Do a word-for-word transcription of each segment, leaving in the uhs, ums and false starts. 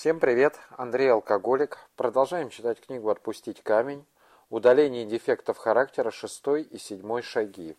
Всем привет, Андрей Алкоголик. Продолжаем читать книгу «Отпустить камень. Удаление дефектов характера. Шестой и седьмой шаги».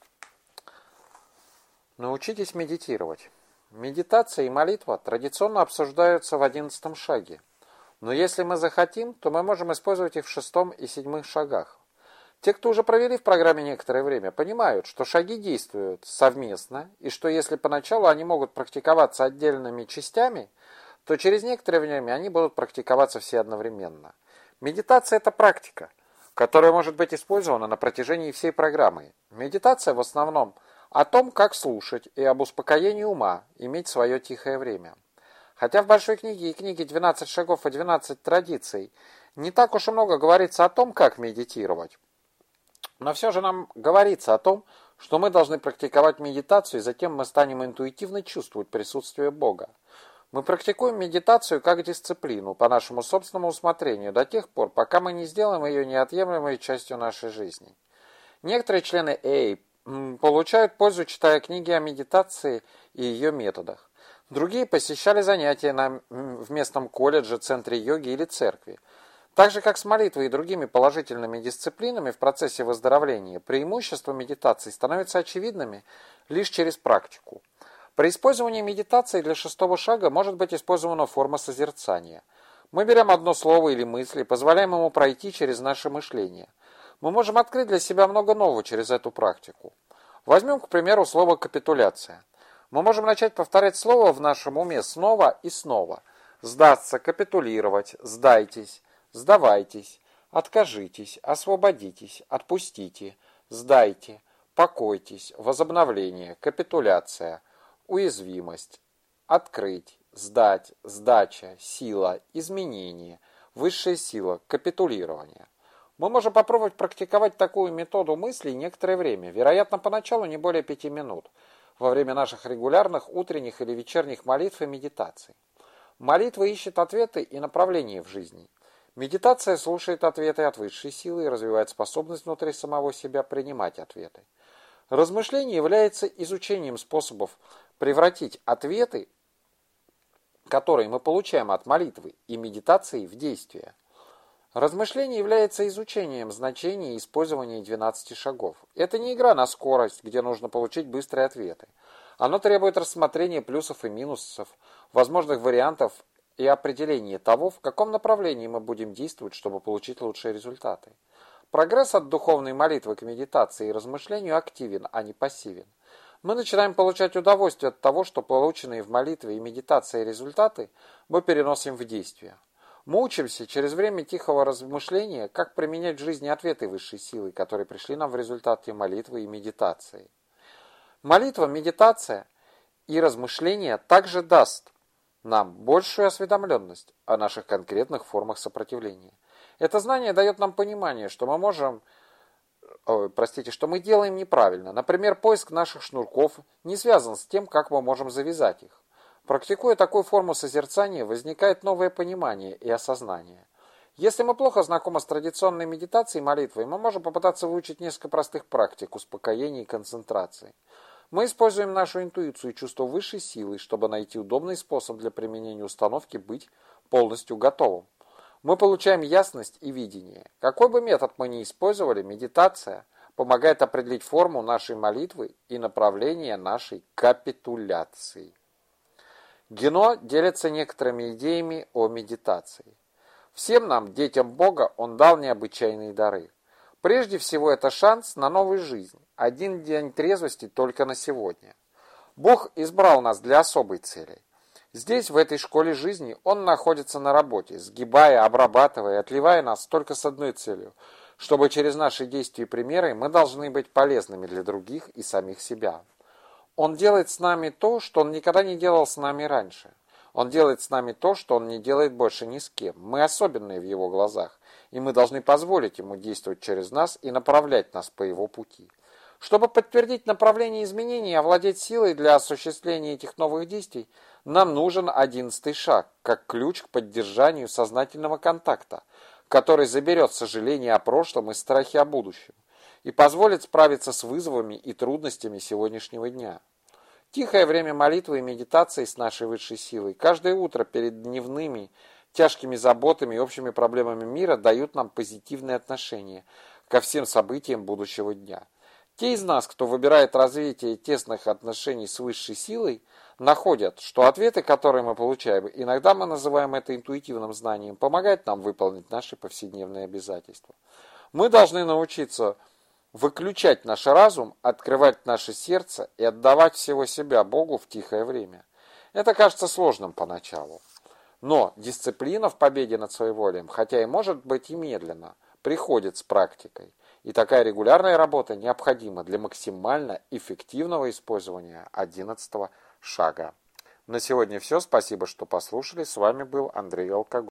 Научитесь медитировать. Медитация и молитва традиционно обсуждаются в одиннадцатом шаге. Но если мы захотим, то мы можем использовать их в шестом и седьмых шагах. Те, кто уже провели в программе некоторое время, понимают, что шаги действуют совместно, и что если поначалу они могут практиковаться отдельными частями, то через некоторое время они будут практиковаться все одновременно. Медитация – это практика, которая может быть использована на протяжении всей программы. Медитация в основном о том, как слушать, и об успокоении ума, иметь свое тихое время. Хотя в большой книге и книге «двенадцать шагов и двенадцать традиций» не так уж и много говорится о том, как медитировать. Но все же нам говорится о том, что мы должны практиковать медитацию, и затем мы станем интуитивно чувствовать присутствие Бога. Мы практикуем медитацию как дисциплину, по нашему собственному усмотрению, до тех пор, пока мы не сделаем ее неотъемлемой частью нашей жизни. Некоторые члены эй получают пользу, читая книги о медитации и ее методах. Другие посещали занятия на, в местном колледже, центре йоги или церкви. Так же, как с молитвой и другими положительными дисциплинами в процессе выздоровления, преимущества медитации становятся очевидными лишь через практику. При использовании медитации для шестого шага может быть использована форма созерцания. Мы берем одно слово или мысль и позволяем ему пройти через наше мышление. Мы можем открыть для себя много нового через эту практику. Возьмем, к примеру, слово «капитуляция». Мы можем начать повторять слово в нашем уме снова и снова. Сдаться, капитулировать, сдайтесь, сдавайтесь, откажитесь, освободитесь, отпустите, сдайте, покойтесь, возобновление, капитуляция, уязвимость, открыть, сдать, сдача, сила, изменение, высшая сила, капитулирование. Мы можем попробовать практиковать такую методу мыслей некоторое время, вероятно, поначалу не более пяти минут, во время наших регулярных утренних или вечерних молитв и медитаций. Молитва ищет ответы и направления в жизни. Медитация слушает ответы от высшей силы и развивает способность внутри самого себя принимать ответы. Размышление является изучением способов превратить ответы, которые мы получаем от молитвы и медитации, в действие. Размышление является изучением значения и использования двенадцати шагов. Это не игра на скорость, где нужно получить быстрые ответы. Оно требует рассмотрения плюсов и минусов, возможных вариантов и определения того, в каком направлении мы будем действовать, чтобы получить лучшие результаты. Прогресс от духовной молитвы к медитации и размышлению активен, а не пассивен. Мы начинаем получать удовольствие от того, что полученные в молитве и медитации результаты мы переносим в действие. Мы учимся через время тихого размышления, как применять в жизни ответы высшей силы, которые пришли нам в результате молитвы и медитации. Молитва, медитация и размышление также даст нам большую осведомленность о наших конкретных формах сопротивления. Это знание дает нам понимание, что мы можем, о, простите, что мы делаем неправильно. Например, поиск наших шнурков не связан с тем, как мы можем завязать их. Практикуя такую форму созерцания, возникает новое понимание и осознание. Если мы плохо знакомы с традиционной медитацией и молитвой, мы можем попытаться выучить несколько простых практик успокоения и концентрации. Мы используем нашу интуицию и чувство высшей силы, чтобы найти удобный способ для применения установки быть полностью готовым. Мы получаем ясность и видение. Какой бы метод мы ни использовали, медитация помогает определить форму нашей молитвы и направление нашей капитуляции. Гено делится некоторыми идеями о медитации. Всем нам, детям Бога, Он дал необычайные дары. Прежде всего, это шанс на новую жизнь. Один день трезвости только на сегодня. Бог избрал нас для особой цели. Здесь, в этой школе жизни, Он находится на работе, сгибая, обрабатывая, отливая нас только с одной целью, чтобы через наши действия и примеры мы должны быть полезными для других и самих себя. Он делает с нами то, что Он никогда не делал с нами раньше. Он делает с нами то, что Он не делает больше ни с кем. Мы особенные в Его глазах, и мы должны позволить Ему действовать через нас и направлять нас по Его пути. Чтобы подтвердить направление изменений и овладеть силой для осуществления этих новых действий, нам нужен одиннадцатый шаг, как ключ к поддержанию сознательного контакта, который заберет сожаление о прошлом и страхи о будущем, и позволит справиться с вызовами и трудностями сегодняшнего дня. Тихое время молитвы и медитации с нашей высшей силой каждое утро перед дневными тяжкими заботами и общими проблемами мира дают нам позитивное отношение ко всем событиям будущего дня. Те из нас, кто выбирает развитие тесных отношений с высшей силой, находят, что ответы, которые мы получаем, иногда мы называем это интуитивным знанием, помогают нам выполнить наши повседневные обязательства. Мы должны научиться выключать наш разум, открывать наше сердце и отдавать всего себя Богу в тихое время. Это кажется сложным поначалу. Но дисциплина в победе над своеволием, хотя и может быть и медленно, приходит с практикой. И такая регулярная работа необходима для максимально эффективного использования одиннадцатого шага. На сегодня все. Спасибо, что послушали. С вами был Андрей Алкоголь.